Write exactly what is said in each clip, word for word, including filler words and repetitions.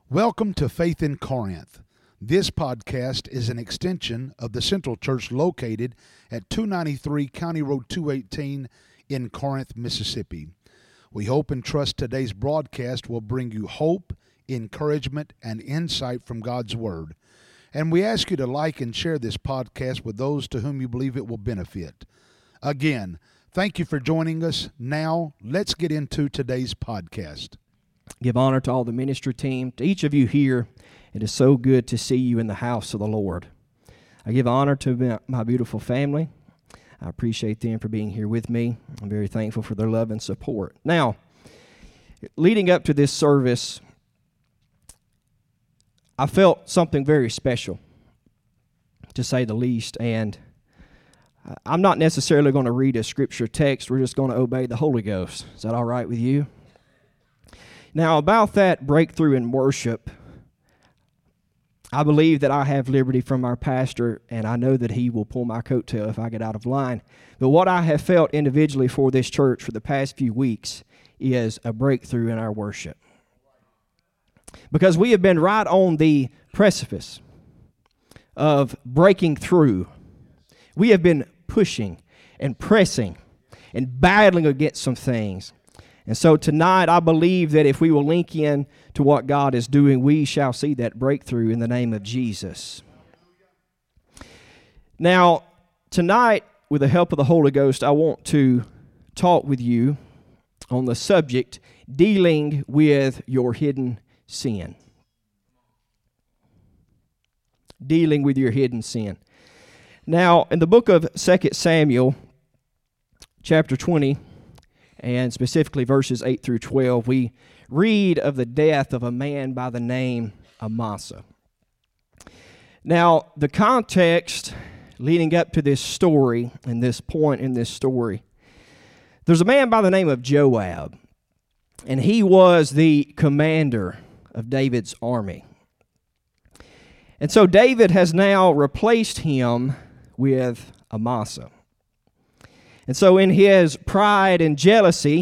Welcome to Faith in Corinth. This podcast is an extension of the Central Church located at two ninety-three County Road two eighteen in Corinth, Mississippi. We hope and trust today's broadcast will bring you hope, encouragement, and insight from God's Word. And we ask you to like and share this podcast with those to whom you believe it will benefit. Again, thank you for joining us. Now, let's get into today's podcast. Give honor to all the ministry team, to each of you here. It is so good to see you in the house of the Lord. I give honor to my beautiful family. I appreciate them for being here with me. I'm very thankful for their love and support. Now, leading up to this service, I felt something very special, to say the least, and I'm not necessarily going to read a scripture text. We're just going to obey the Holy Ghost. Is that all right with you? Now, about that breakthrough in worship, I believe that I have liberty from our pastor, and I know that he will pull my coattail if I get out of line. But what I have felt individually for this church for the past few weeks is a breakthrough in our worship. Because we have been right on the precipice of breaking through. We have been pushing and pressing and battling against some things. And so tonight, I believe that if we will link in to what God is doing, we shall see that breakthrough in the name of Jesus. Now, tonight, with the help of the Holy Ghost, I want to talk with you on the subject, dealing with your hidden sin. Dealing with your hidden sin. Now, in the book of Second Samuel, chapter twenty, and specifically verses eight through twelve, we read of the death of a man by the name Amasa. Now, the context leading up to this story, and this point in this story, there's a man by the name of Joab, and he was the commander of David's army. And so David has now replaced him with Amasa. And so in his pride and jealousy,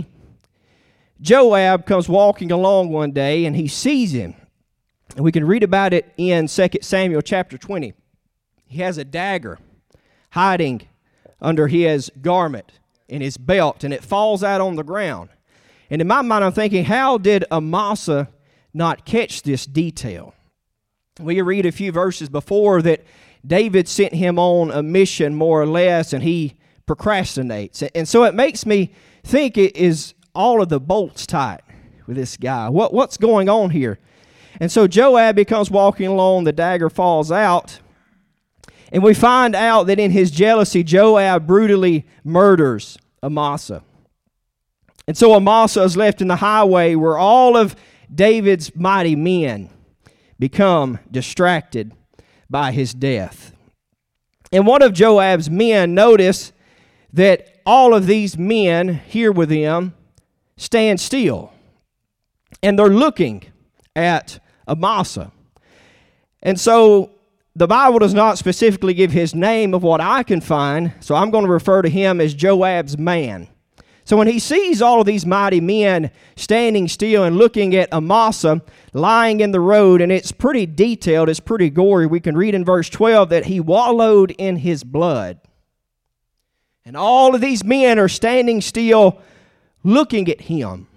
Joab comes walking along one day and he sees him. And we can read about it in Second Samuel chapter twenty. He has a dagger hiding under his garment in his belt, and it falls out on the ground. And in my mind, I'm thinking, how did Amasa not catch this detail? We read a few verses before that David sent him on a mission, more or less, and he procrastinates. And so it makes me think, it is all of the bolts tight with this guy. What What's going on here? And so Joab becomes walking along, the dagger falls out, and we find out that in his jealousy, Joab brutally murders Amasa. And so Amasa is left in the highway where all of David's mighty men become distracted by his death. And one of Joab's men, notice that all of these men here with him stand still, and they're looking at Amasa. And so the Bible does not specifically give his name of what I can find, so I'm going to refer to him as Joab's man. So when he sees all of these mighty men standing still and looking at Amasa lying in the road, and it's pretty detailed, it's pretty gory, we can read in verse twelve that he wallowed in his blood. And all of these men are standing still looking at him.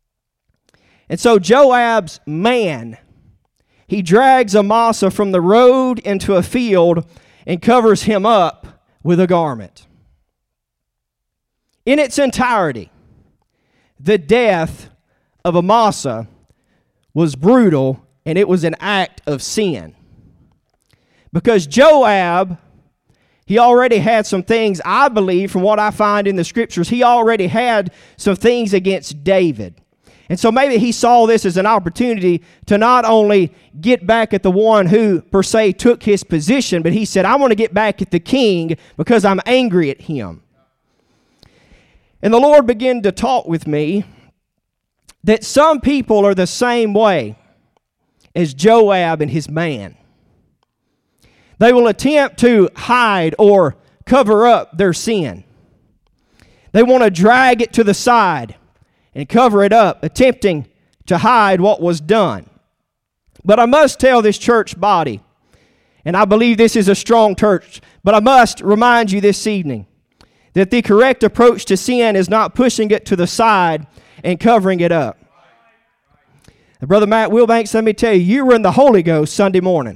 And so Joab's man, he drags Amasa from the road into a field and covers him up with a garment. In its entirety, the death of Amasa was brutal, and it was an act of sin. Because Joab, he already had some things, I believe, from what I find in the scriptures, he already had some things against David. And so maybe he saw this as an opportunity to not only get back at the one who, per se, took his position, but he said, I want to get back at the king because I'm angry at him. And the Lord began to talk with me that some people are the same way as Joab and his man. They will attempt to hide or cover up their sin. They want to drag it to the side and cover it up, attempting to hide what was done. But I must tell this church body, and I believe this is a strong church, but I must remind you this evening that the correct approach to sin is not pushing it to the side and covering it up. And Brother Matt Wilbanks, let me tell you, you were in the Holy Ghost Sunday morning.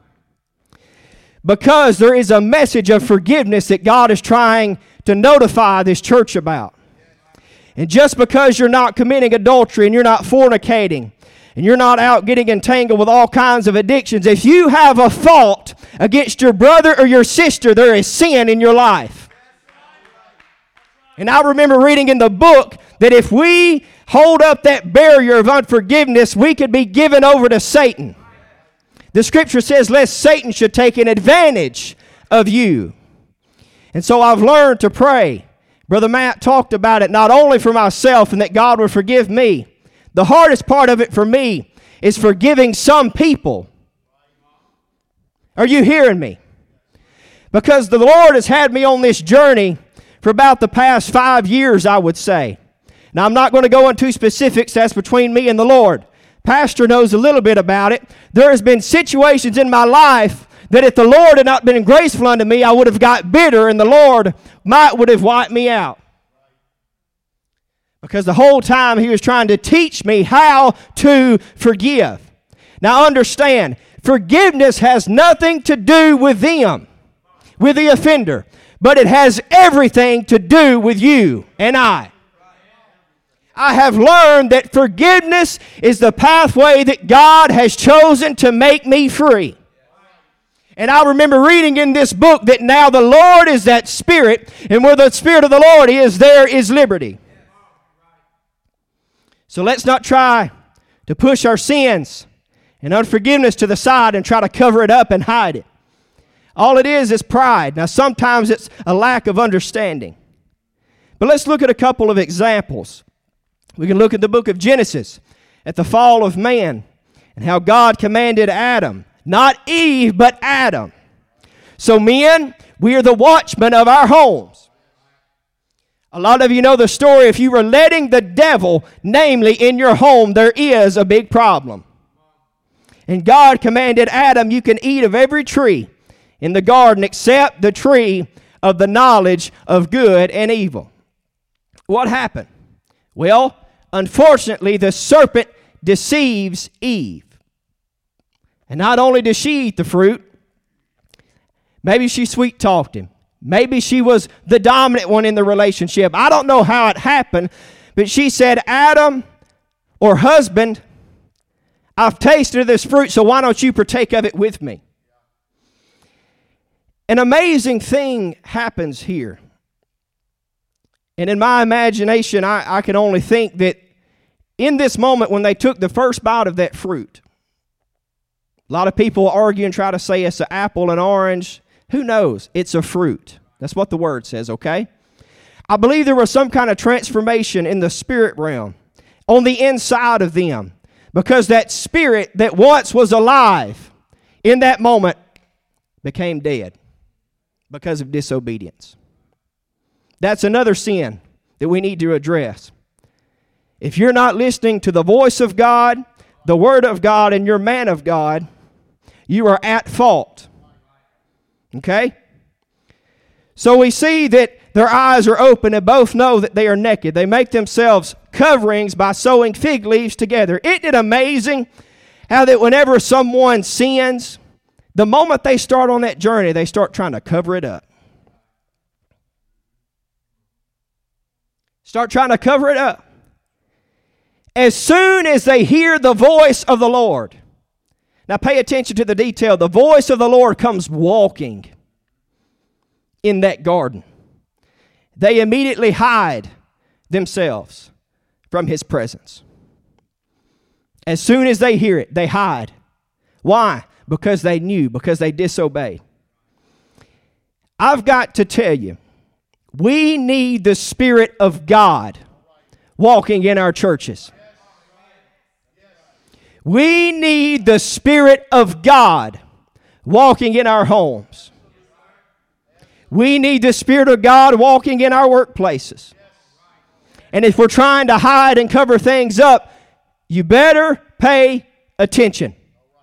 Because there is a message of forgiveness that God is trying to notify this church about. And just because you're not committing adultery and you're not fornicating and you're not out getting entangled with all kinds of addictions, if you have a fault against your brother or your sister, there is sin in your life. And I remember reading in the book that if we hold up that barrier of unforgiveness, we could be given over to Satan. The scripture says, lest Satan should take an advantage of you. And so I've learned to pray. Brother Matt talked about it not only for myself and that God would forgive me. The hardest part of it for me is forgiving some people. Are you hearing me? Because the Lord has had me on this journey for about the past five years, I would say. Now, I'm not going to go into specifics. That's between me and the Lord. Pastor knows a little bit about it. There has been situations in my life that if the Lord had not been graceful unto me, I would have got bitter and the Lord might would have wiped me out. Because the whole time He was trying to teach me how to forgive. Now understand, forgiveness has nothing to do with them, with the offender, but it has everything to do with you and I. I have learned that forgiveness is the pathway that God has chosen to make me free. And I remember reading in this book that now the Lord is that Spirit, and where the Spirit of the Lord is, there is liberty. So let's not try to push our sins and unforgiveness to the side and try to cover it up and hide it. All it is is pride. Now sometimes it's a lack of understanding. But let's look at a couple of examples. We can look at the book of Genesis, at the fall of man, and how God commanded Adam, not Eve, but Adam. So men, we are the watchmen of our homes. A lot of you know the story. If you were letting the devil, namely in your home, there is a big problem. And God commanded Adam, you can eat of every tree in the garden except the tree of the knowledge of good and evil. What happened? Well, unfortunately, the serpent deceives Eve. And not only did she eat the fruit, maybe she sweet-talked him. Maybe she was the dominant one in the relationship. I don't know how it happened, but she said, Adam, or husband, I've tasted of this fruit, so why don't you partake of it with me? An amazing thing happens here. And in my imagination, I, I can only think that in this moment when they took the first bite of that fruit, a lot of people argue and try to say it's an apple, an orange. Who knows? It's a fruit. That's what the word says, okay? I believe there was some kind of transformation in the spirit realm on the inside of them, because that spirit that once was alive in that moment became dead because of disobedience. That's another sin that we need to address. If you're not listening to the voice of God, the Word of God, and your man of God, you are at fault. Okay? So we see that their eyes are open and both know that they are naked. They make themselves coverings by sewing fig leaves together. Isn't it amazing how that whenever someone sins, the moment they start on that journey, they start trying to cover it up. Start trying to cover it up. As soon as they hear the voice of the Lord. Now pay attention to the detail. The voice of the Lord comes walking in that garden. They immediately hide themselves from His presence. As soon as they hear it, they hide. Why? Because they knew, because they disobeyed. I've got to tell you, we need the Spirit of God walking in our churches. We need the Spirit of God walking in our homes. We need the Spirit of God walking in our workplaces. And if we're trying to hide and cover things up, you better pay attention.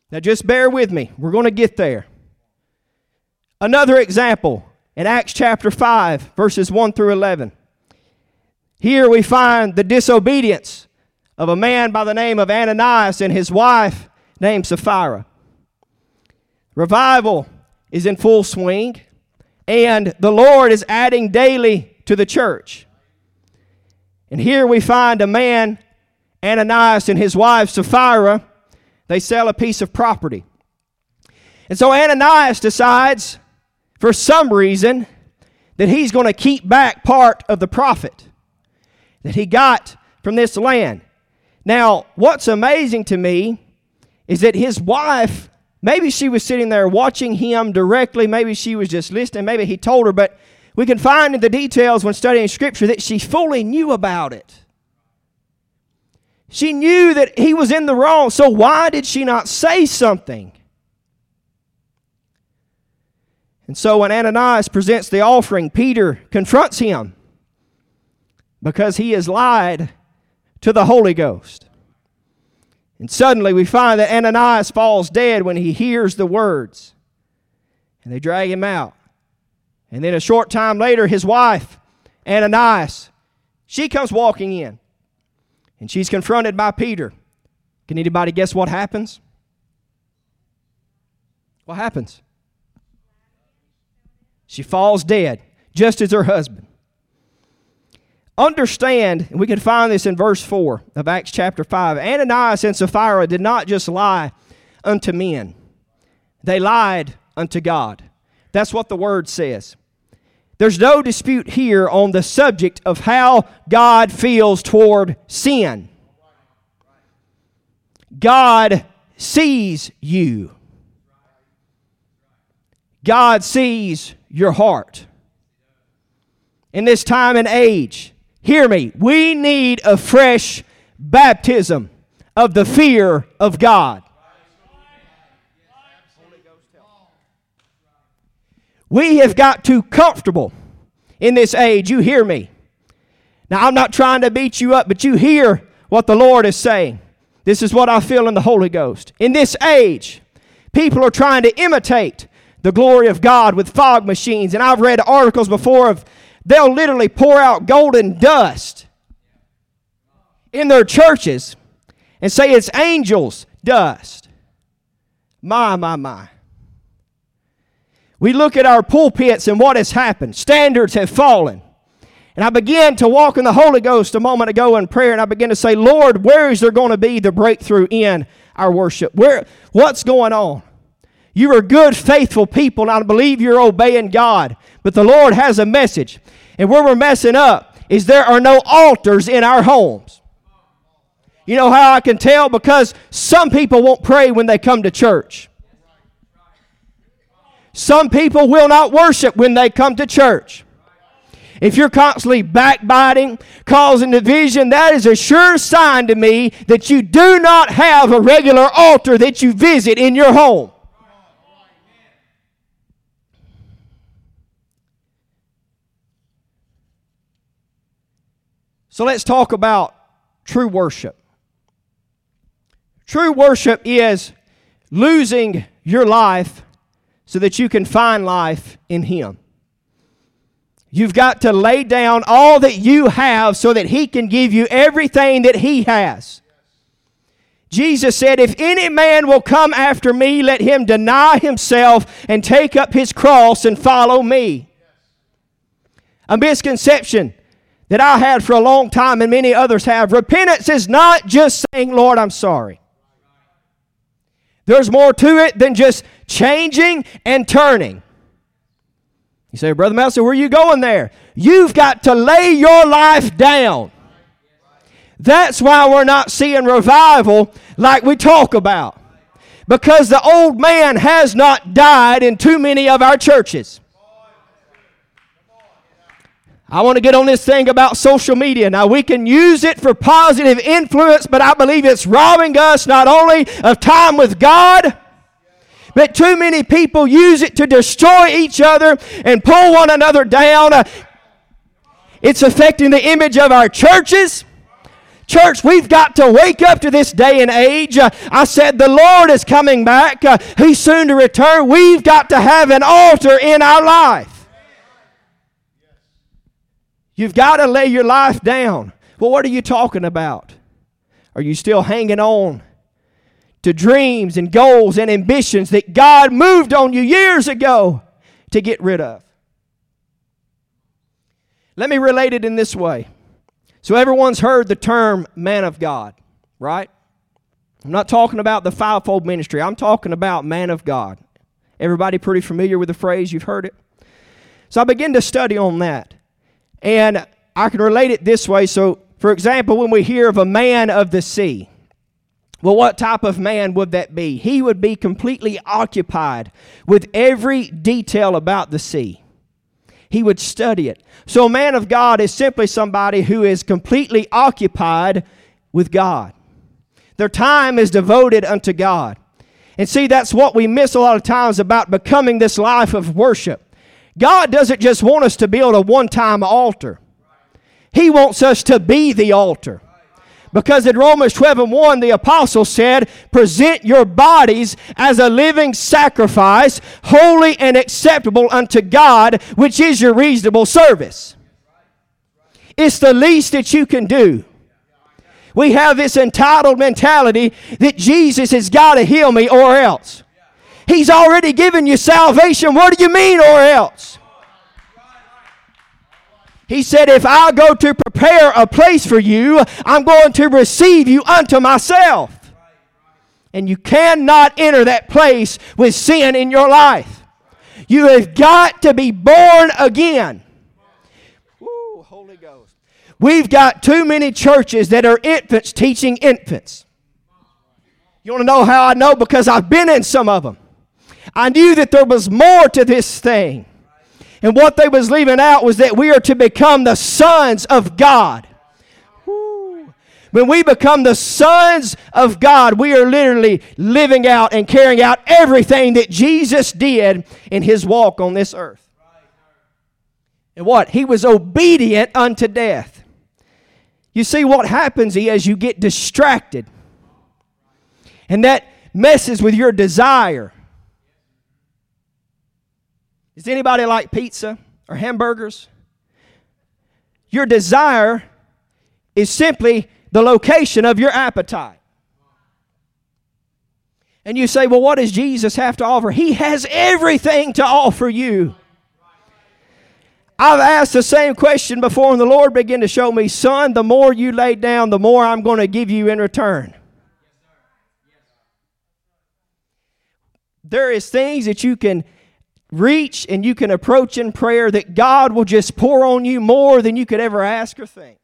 Now just bear with me. We're going to get there. Another example in Acts chapter five, verses one through eleven. Here we find the disobedience of a man by the name of Ananias and his wife named Sapphira. Revival is in full swing, and the Lord is adding daily to the church. And here we find a man, Ananias, and his wife Sapphira. They sell a piece of property. And so Ananias decides, for some reason, that he's going to keep back part of the profit that he got from this land. Now, what's amazing to me is that his wife, maybe she was sitting there watching him directly, maybe she was just listening, maybe he told her, but we can find in the details when studying Scripture that she fully knew about it. She knew that he was in the wrong, so why did she not say something? And so when Ananias presents the offering, Peter confronts him because he has lied to the Holy Ghost. And suddenly we find that Ananias falls dead when he hears the words. And they drag him out. And then a short time later, his wife, Ananias, she comes walking in. And she's confronted by Peter. Can anybody guess what happens? What happens? She falls dead, just as her husband. Understand, and we can find this in verse four of Acts chapter five, Ananias and Sapphira did not just lie unto men. They lied unto God. That's what the word says. There's no dispute here on the subject of how God feels toward sin. God sees you. God sees your heart. In this time and age, hear me, we need a fresh baptism of the fear of God. We have got too comfortable in this age. You hear me. Now, I'm not trying to beat you up, but you hear what the Lord is saying. This is what I feel in the Holy Ghost. In this age, people are trying to imitate the glory of God with fog machines. And I've read articles before of they'll literally pour out golden dust in their churches and say it's angels' dust. My, my, my. We look at our pulpits and what has happened. Standards have fallen. And I began to walk in the Holy Ghost a moment ago in prayer, and I began to say, Lord, where is there going to be the breakthrough in our worship? Where? What's going on? You are good, faithful people, and I believe you're obeying God. But the Lord has a message. And where we're messing up is there are no altars in our homes. You know how I can tell? Because some people won't pray when they come to church. Some people will not worship when they come to church. If you're constantly backbiting, causing division, that is a sure sign to me that you do not have a regular altar that you visit in your home. So let's talk about true worship. True worship is losing your life so that you can find life in Him. You've got to lay down all that you have so that He can give you everything that He has. Jesus said, if any man will come after me, let him deny himself and take up his cross and follow me. A misconception that I had for a long time and many others have. Repentance is not just saying, Lord, I'm sorry. There's more to it than just changing and turning. You say, Brother Melson, where are you going there? You've got to lay your life down. That's why we're not seeing revival like we talk about. Because the old man has not died in too many of our churches. I want to get on this thing about social media. Now, we can use it for positive influence, but I believe it's robbing us not only of time with God, but too many people use it to destroy each other and pull one another down. It's affecting the image of our churches. Church, we've got to wake up to this day and age. Uh, I said the Lord is coming back. Uh, he's soon to return. We've got to have an altar in our life. You've got to lay your life down. Well, what are you talking about? Are you still hanging on to dreams and goals and ambitions that God moved on you years ago to get rid of? Let me relate it in this way. So everyone's heard the term man of God, right? I'm not talking about the fivefold ministry. I'm talking about man of God. Everybody pretty familiar with the phrase? You've heard it? So I began to study on that. And I can relate it this way. So, for example, when we hear of a man of the sea, well, what type of man would that be? He would be completely occupied with every detail about the sea. He would study it. So a man of God is simply somebody who is completely occupied with God. Their time is devoted unto God. And see, that's what we miss a lot of times about becoming this life of worship. God doesn't just want us to build a one-time altar. He wants us to be the altar. Because in Romans twelve and one, the apostle said, present your bodies as a living sacrifice, holy and acceptable unto God, which is your reasonable service. It's the least that you can do. We have this entitled mentality that Jesus has got to heal me or else. He's already given you salvation. What do you mean or else? He said, if I go to prepare a place for you, I'm going to receive you unto myself. And you cannot enter that place with sin in your life. You have got to be born again. Ooh, Holy Ghost. We've got too many churches that are infants teaching infants. You want to know how I know? Because I've been in some of them. I knew that there was more to this thing. And what they was leaving out was that we are to become the sons of God. Woo. When we become the sons of God, we are literally living out and carrying out everything that Jesus did in His walk on this earth. And what? He was obedient unto death. You see what happens is you get distracted. And that messes with your desire. Does anybody like pizza or hamburgers? Your desire is simply the location of your appetite. And you say, well, what does Jesus have to offer? He has everything to offer you. I've asked the same question before, and the Lord began to show me, son, the more you lay down, the more I'm going to give you in return. There is things that you can reach and you can approach in prayer that God will just pour on you more than you could ever ask or think.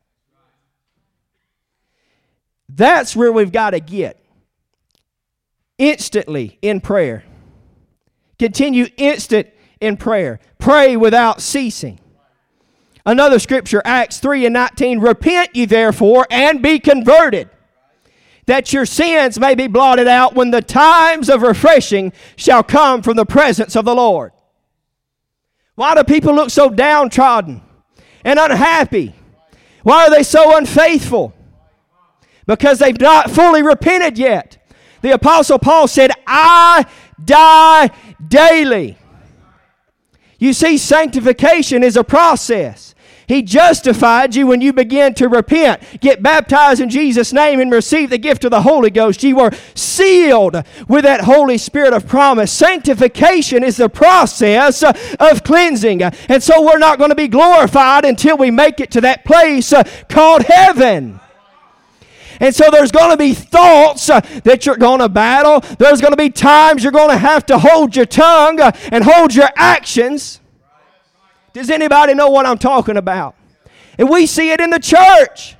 That's where we've got to get. Instantly in prayer. Continue instant in prayer. Pray without ceasing. Another scripture, Acts three and nineteen, repent ye therefore and be converted, that your sins may be blotted out when the times of refreshing shall come from the presence of the Lord. Why do people look so downtrodden and unhappy? Why are they so unfaithful? Because they've not fully repented yet. The Apostle Paul said, I die daily. You see, sanctification is a process. He justified you when you begin to repent, get baptized in Jesus' name, and receive the gift of the Holy Ghost. You were sealed with that Holy Spirit of promise. Sanctification is the process of cleansing. And so we're not going to be glorified until we make it to that place called heaven. And so there's going to be thoughts uh, that you're going to battle. There's going to be times you're going to have to hold your tongue uh, and hold your actions. Does anybody know what I'm talking about? And we see it in the church.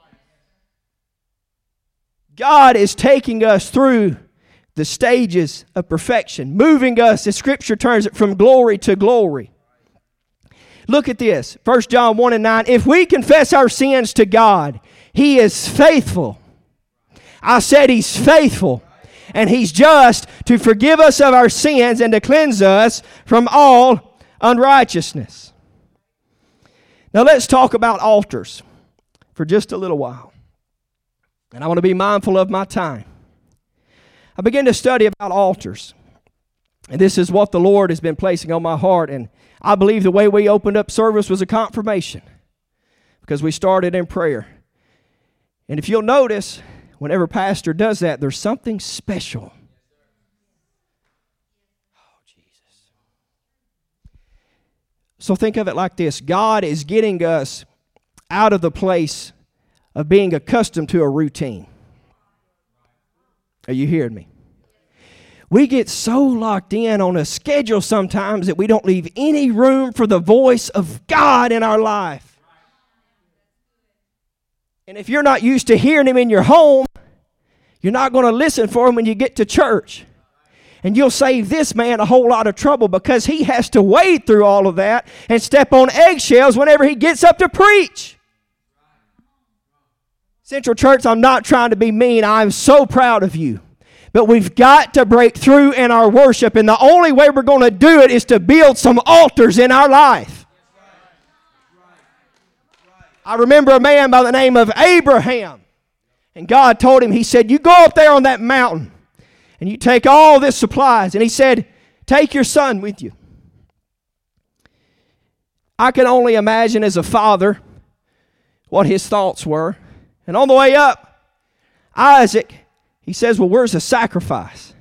God is taking us through the stages of perfection, moving us, as Scripture turns it, from glory to glory. Look at this, First John one and nine. If we confess our sins to God, He is faithful. I said He's faithful. And He's just to forgive us of our sins and to cleanse us from all unrighteousness. Now let's talk about altars for just a little while. And I want to be mindful of my time. I began to study about altars. And this is what the Lord has been placing on my heart. And I believe the way we opened up service was a confirmation, because we started in prayer. And if you'll notice, whenever pastor does that, there's something special. Oh, Jesus. So think of it like this. God is getting us out of the place of being accustomed to a routine. Are you hearing me? We get so locked in on a schedule sometimes that we don't leave any room for the voice of God in our life. And if you're not used to hearing Him in your home, you're not going to listen for Him when you get to church. And you'll save this man a whole lot of trouble, because he has to wade through all of that and step on eggshells whenever he gets up to preach. Central Church, I'm not trying to be mean. I'm so proud of you. But we've got to break through in our worship, and the only way we're going to do it is to build some altars in our life. I remember a man by the name of Abraham, and God told him, He said, you go up there on that mountain, and you take all this supplies, and He said, take your son with you. I can only imagine as a father what his thoughts were. And on the way up, Isaac, he says, well, where's the sacrifice?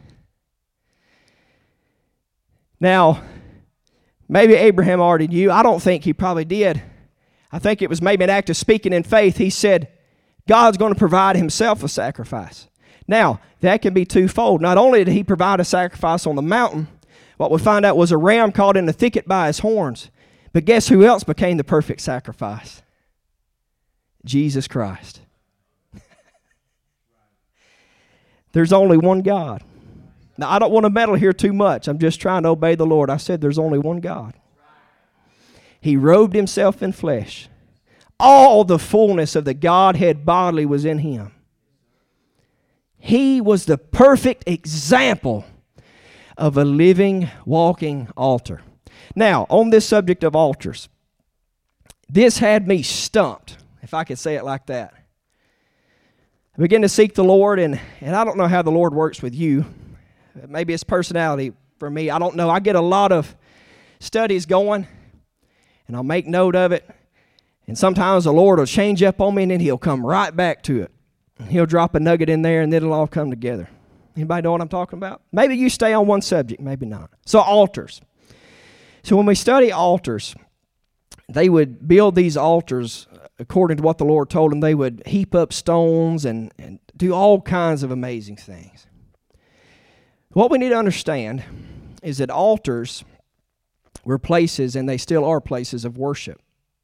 Now, maybe Abraham already knew. I don't think he probably did. I think it was maybe an act of speaking in faith. He said, God's going to provide Himself a sacrifice. Now, that can be twofold. Not only did He provide a sacrifice on the mountain, what we find out was a ram caught in the thicket by his horns. But guess who else became the perfect sacrifice? Jesus Christ. There's only one God. Now, I don't want to meddle here too much. I'm just trying to obey the Lord. I said there's only one God. He robed Himself in flesh. All the fullness of the Godhead bodily was in Him. He was the perfect example of a living, walking altar. Now, on this subject of altars, this had me stumped, if I could say it like that. I began to seek the Lord, and, and I don't know how the Lord works with you. Maybe it's personality for me. I don't know. I get a lot of studies going, and I'll make note of it. And sometimes the Lord will change up on me, and then He'll come right back to it. And He'll drop a nugget in there, and then it'll all come together. Anybody know what I'm talking about? Maybe you stay on one subject, maybe not. So altars. So when we study altars, they would build these altars according to what the Lord told them. They would heap up stones and, and do all kinds of amazing things. What we need to understand is that altars were places, and they still are places of worship.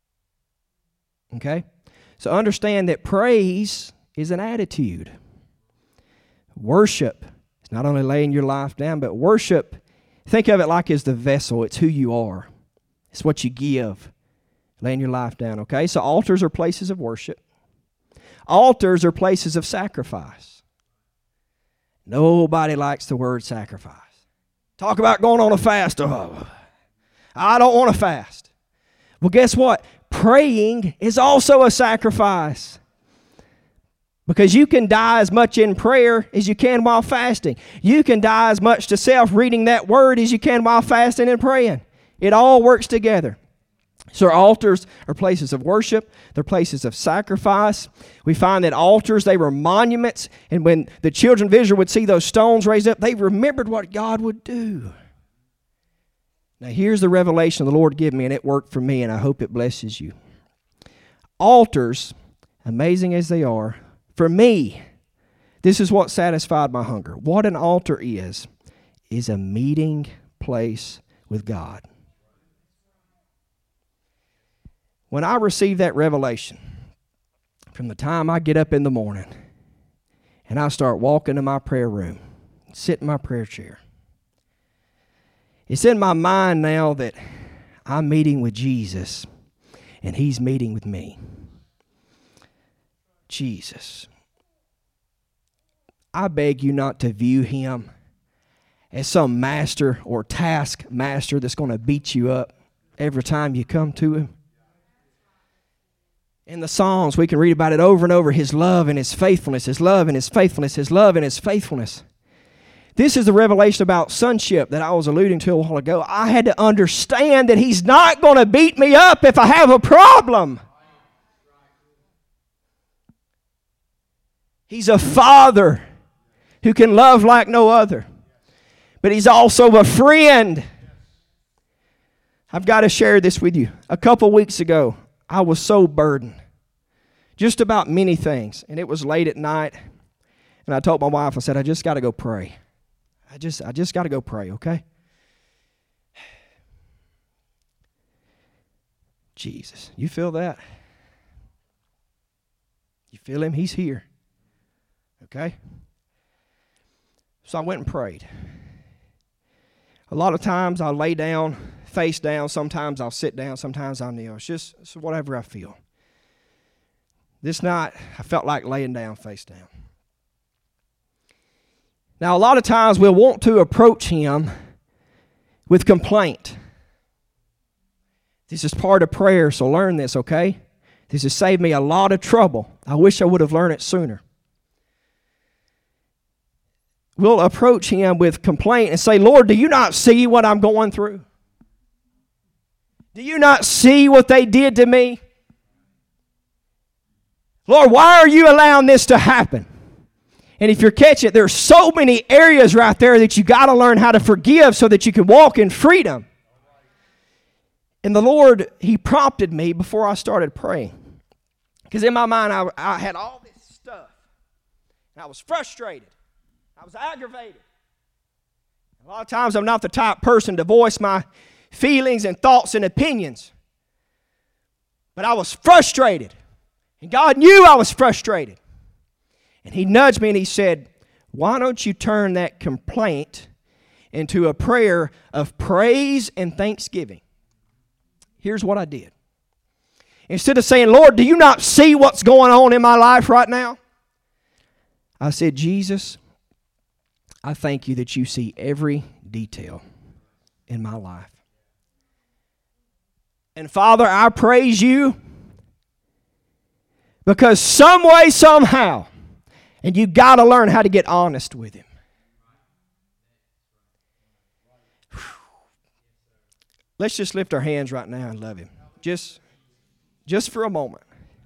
Okay? So understand that praise is an attitude. Worship is not only laying your life down, but worship, think of it like as the vessel. It's who you are. It's what you give. Laying your life down, okay? So altars are places of worship. Altars are places of sacrifice. Nobody likes the word sacrifice. Talk about going on a fast. Oh, I don't want to fast. Well, guess what? Praying is also a sacrifice. Because you can die as much in prayer as you can while fasting. You can die as much to self reading that word as you can while fasting and praying. It all works together. So our altars are places of worship. They're places of sacrifice. We find that altars, they were monuments. And when the children of Israel would see those stones raised up, they remembered what God would do. Now here's the revelation the Lord gave me, and it worked for me, and I hope it blesses you. Altars, amazing as they are, for me, this is what satisfied my hunger. What an altar is, is a meeting place with God. When I receive that revelation, from the time I get up in the morning and I start walking to my prayer room, sit in my prayer chair, it's in my mind now that I'm meeting with Jesus and He's meeting with me. Jesus. I beg you not to view Him as some master or task master that's going to beat you up every time you come to Him. In the Psalms, we can read about it over and over, His love and His faithfulness, His love and His faithfulness, His love and His faithfulness. This is the revelation about sonship that I was alluding to a while ago. I had to understand that He's not going to beat me up if I have a problem. He's a Father who can love like no other. But He's also a friend. I've got to share this with you. A couple weeks ago, I was so burdened just about many things. And it was late at night. And I told my wife, I said, I just got to go pray. I just I just got to go pray, okay? Jesus, you feel that? You feel Him? He's here. Okay? So I went and prayed. A lot of times I'll lay down, face down. Sometimes I'll sit down. Sometimes I'll kneel. It's just it's whatever I feel. This night, I felt like laying down, face down. Now, a lot of times we'll want to approach Him with complaint. This is part of prayer, so learn this, okay? This has saved me a lot of trouble. I wish I would have learned it sooner. We'll approach Him with complaint and say, Lord, do you not see what I'm going through? Do you not see what they did to me? Lord, why are you allowing this to happen? And if you're catching it, there's so many areas right there that you got to learn how to forgive so that you can walk in freedom. And the Lord, He prompted me before I started praying. Because in my mind, I, I had all this stuff. And I was frustrated. I was aggravated. A lot of times I'm not the type person to voice my feelings and thoughts and opinions. But I was frustrated. And God knew I was frustrated. And He nudged me and He said, why don't you turn that complaint into a prayer of praise and thanksgiving? Here's what I did. Instead of saying, Lord, do you not see what's going on in my life right now? I said, Jesus, I thank you that you see every detail in my life. And Father, I praise you because some way, somehow, and you got to learn how to get honest with Him. Whew. Let's just lift our hands right now and love Him. Just, just for a moment.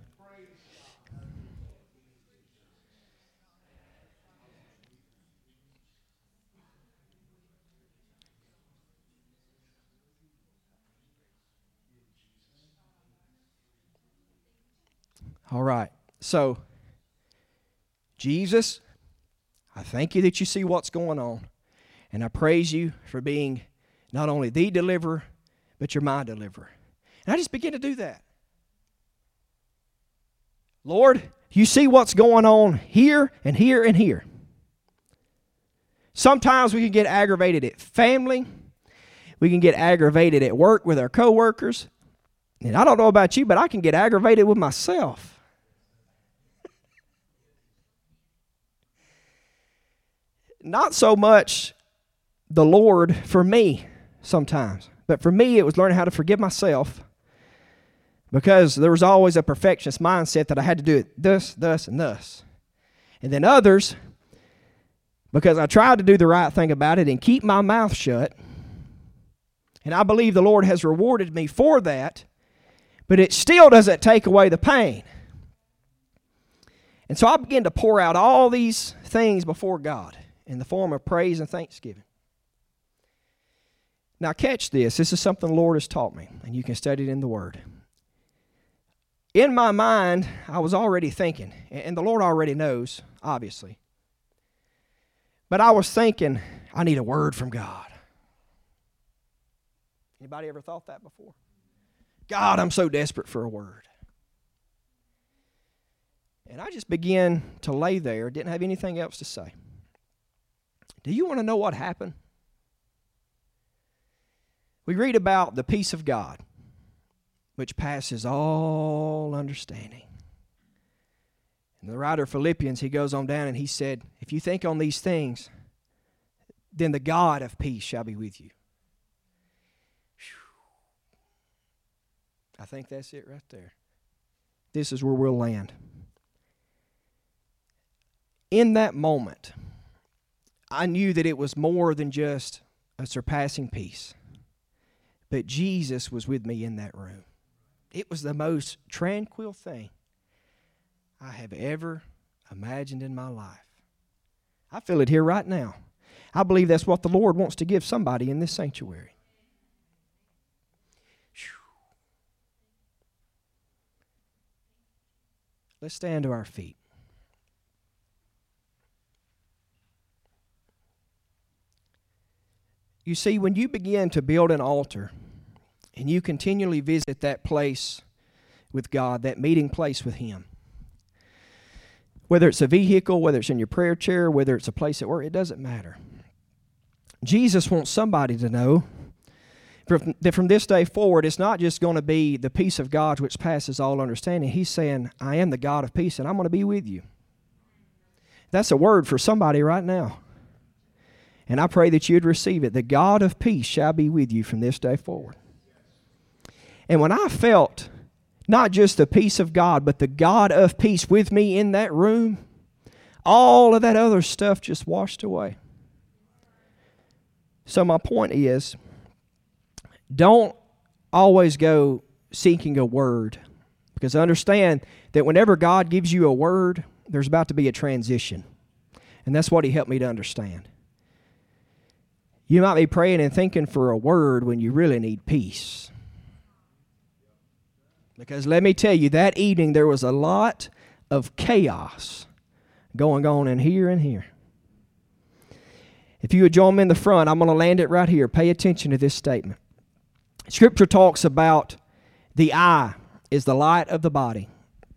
All right. So, Jesus, I thank you that you see what's going on. And I praise you for being not only the deliverer, but you're my deliverer. And I just begin to do that. Lord, you see what's going on here and here and here. Sometimes we can get aggravated at family. We can get aggravated at work with our coworkers. And I don't know about you, but I can get aggravated with myself. Not so much the Lord for me sometimes, but for me it was learning how to forgive myself because there was always a perfectionist mindset that I had to do it thus, thus, and thus. And then others, because I tried to do the right thing about it and keep my mouth shut, and I believe the Lord has rewarded me for that, but it still doesn't take away the pain. And so I began to pour out all these things before God in the form of praise and thanksgiving. Now catch this. This is something the Lord has taught me, and you can study it in the Word. In my mind, I was already thinking, and the Lord already knows, obviously. But I was thinking, I need a word from God. Anybody ever thought that before? God, I'm so desperate for a word. And I just began to lay there, didn't have anything else to say. Do you want to know what happened? We read about the peace of God, which passes all understanding. And the writer of Philippians, he goes on down and he said, if you think on these things, then the God of peace shall be with you. Whew. I think that's it right there. this is where we'll land. In that moment, I knew that it was more than just a surpassing peace. But Jesus was with me in that room. It was the most tranquil thing I have ever imagined in my life. I feel it here right now. I believe that's what the Lord wants to give somebody in this sanctuary. Whew. Let's stand to our feet. You see, when you begin to build an altar and you continually visit that place with God, that meeting place with Him, whether it's a vehicle, whether it's in your prayer chair, whether it's a place at work, it doesn't matter. Jesus wants somebody to know that from this day forward, it's not just going to be the peace of God which passes all understanding. He's saying, I am the God of peace, and I'm going to be with you. That's a word for somebody right now. And I pray that you'd receive it. The God of peace shall be with you from this day forward. And when I felt not just the peace of God, but the God of peace with me in that room, all of that other stuff just washed away. So my point is, don't always go seeking a word. Because understand that whenever God gives you a word, there's about to be a transition. And that's what He helped me to understand. You might be praying and thinking for a word when you really need peace. Because let me tell you, that evening there was a lot of chaos going on in here and here. If you would join me in the front, I'm going to land it right here. Pay attention to this statement. Scripture talks about the eye is the light of the body.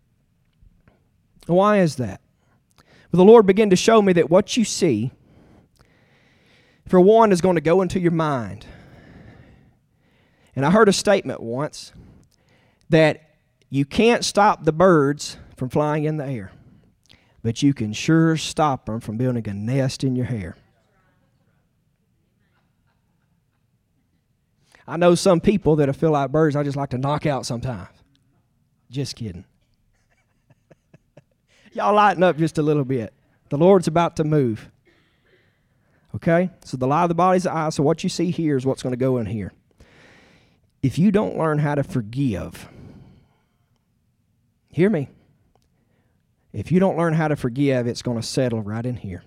Why is that? Well, the Lord began to show me that what you see, for one, is going to go into your mind. And I heard a statement once that you can't stop the birds from flying in the air, but you can sure stop them from building a nest in your hair. I know some people that feel like birds I just like to knock out sometimes. Just kidding. Y'all lighten up just a little bit. The Lord's about to move. Okay? So the light of the body is the eye. So what you see here is what's going to go in here. If you don't learn how to forgive, hear me. If you don't learn how to forgive, it's going to settle right in here.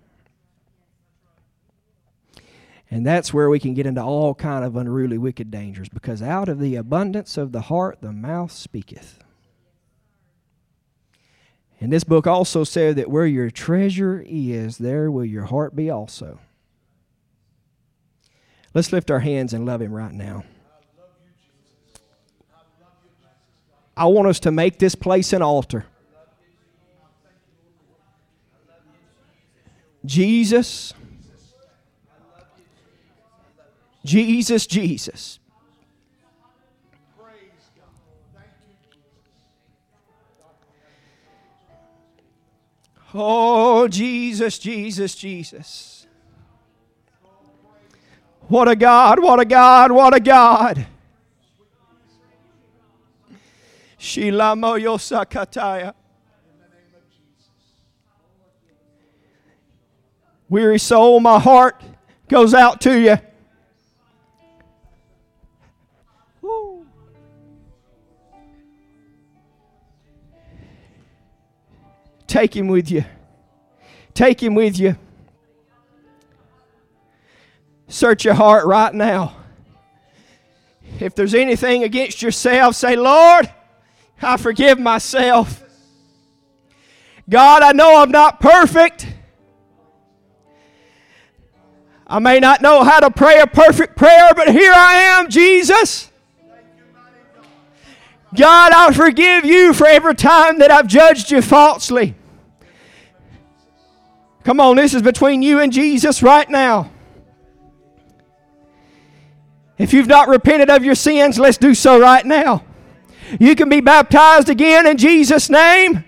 And that's where we can get into all kind of unruly, wicked dangers. Because out of the abundance of the heart, the mouth speaketh. And this book also said that where your treasure is, there will your heart be also. Let's lift our hands and love Him right now. I want us to make this place an altar. Jesus, Jesus, Jesus. Oh, Jesus, Jesus, Jesus. What a God, what a God, what a God. Shilamo Yosakataya. Weary soul, my heart goes out to you. Woo. Take Him with you. Take Him with you. Search your heart right now. If there's anything against yourself, say, Lord, I forgive myself. God, I know I'm not perfect. I may not know how to pray a perfect prayer, but here I am, Jesus. God, I forgive you for every time that I've judged you falsely. Come on, this is between you and Jesus right now. If you've not repented of your sins, let's do so right now. You can be baptized again in Jesus' name.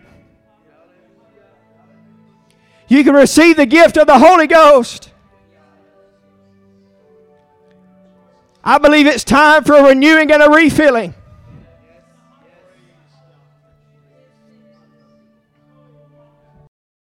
You can receive the gift of the Holy Ghost. I believe it's time for a renewing and a refilling.